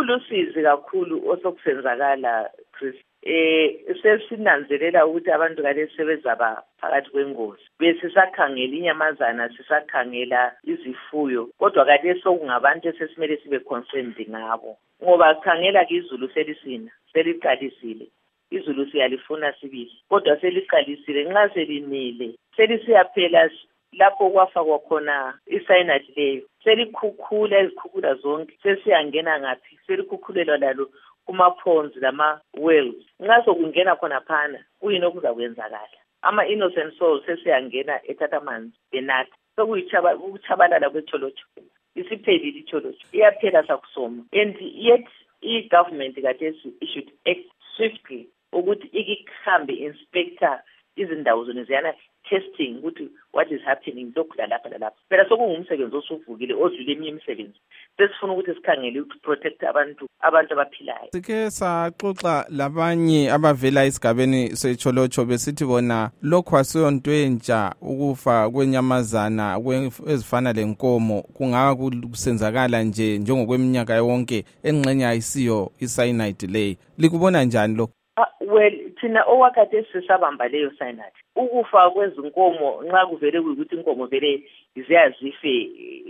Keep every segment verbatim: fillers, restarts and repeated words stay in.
Kulusizi kakhulu osokusenzakala Chris. Eh sesinanzelela ukuthi abantu kade sebezaba phakathi kwengozi. Bese sakhangela inyamazana sisakhangela izifuyo kodwa kade sokungabantu esesimele sibe concerned ngabo. Ngoba khangela ke izulu selisina, seliqalisile. Izulu siyalifuna sibili kodwa seliqalisile nxa selinile selisiyaphela lapho kwafakwa khona isayinathi leyo selikhukhula izikhukhula zonke sesiyangena ngapi selikhukhulelwa lalo kumaphonzi lama-wells nxa sokungena khona phana kuyini okuzakwenzakala ama innocent souls sesiyangena ethatha amanzi enatha sokuyichabalala kwetholotsho isiphelile itholotsho iyaphela sakusoma and yet i-government kathesi it should act swiftly ukuthi ikihambe inspector izindawo zona ziyana testing ukuthi what is happening lokhu lalapha lalapha phela sokungumsebenzi osuvukile odlule eminye imisebenzi sesifuna ukuthi sikhangele ukuthi protect abantu abantu abaphilayo. Sike saxoxa labanye abavela esigabeni secholotsho besithi bona lokho asiyonto entsha ukufa kwenyamazana ezifana lenkomo kungaka kusenzakala nje njengokweminyaka yonke engxenye ayisiyo isayinathi leyi likubona njani lokho? Uh, well thina owakade sisabamba leyo sayinathi ukufa kwezinkomo nxa kuvele kuyikuthi inkomo vele ziyazife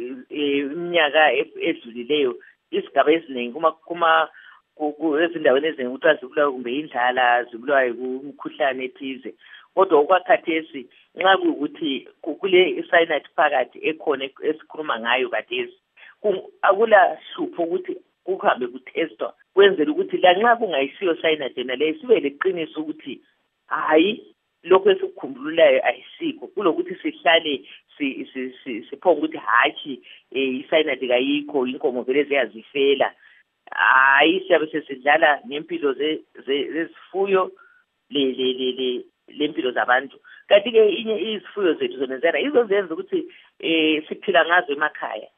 iminyaka edlulileyo isigaba eziningi kuma kuma ezindaweni eziningi kuthiwa zibulawa kumbe indlala zibulawa kumkhuhlane ethize kodwa okwakhathesi nxa kuyikuthi kule isayinathi phakathi ekhona esikhuluma ngayo kathesi akula hlupho ukuthi kuhambe kutestwa kwenzela ukuthi la nxa kungayisiyo sayinathi yena leyo sibe leqiniso ukuthi hayi lokho esikukhumbululayo ayisikho kulokuthi sihlale siphonga ukuthi hatshi isayinathi kayikho inkomo vele ziyazifela hayi siyabe sesidlala ngempilo zezifuyo lempilo zabantu kanti ke inye izifuyo zethu zona zena izozenza ukuthi siphila ngazo emakhaya